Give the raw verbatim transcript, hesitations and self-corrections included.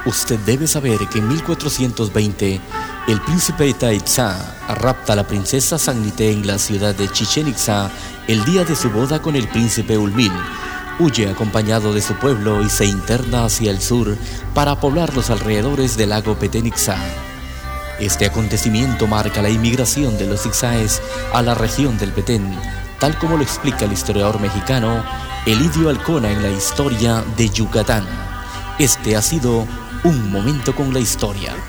Usted debe saber que en mil cuatrocientos veinte el príncipe Taitzá rapta a la princesa Sagnité en la ciudad de Chichén Itzá el día de su boda con el príncipe Ulmil. Huye acompañado de su pueblo y se interna hacia el sur para poblar los alrededores del lago Petén Itzá. Este acontecimiento marca la inmigración de los ixáes a la región del Petén, tal como lo explica el historiador mexicano Elidio Alcona en la historia de Yucatán. Este ha sido Un Momento con la Historia.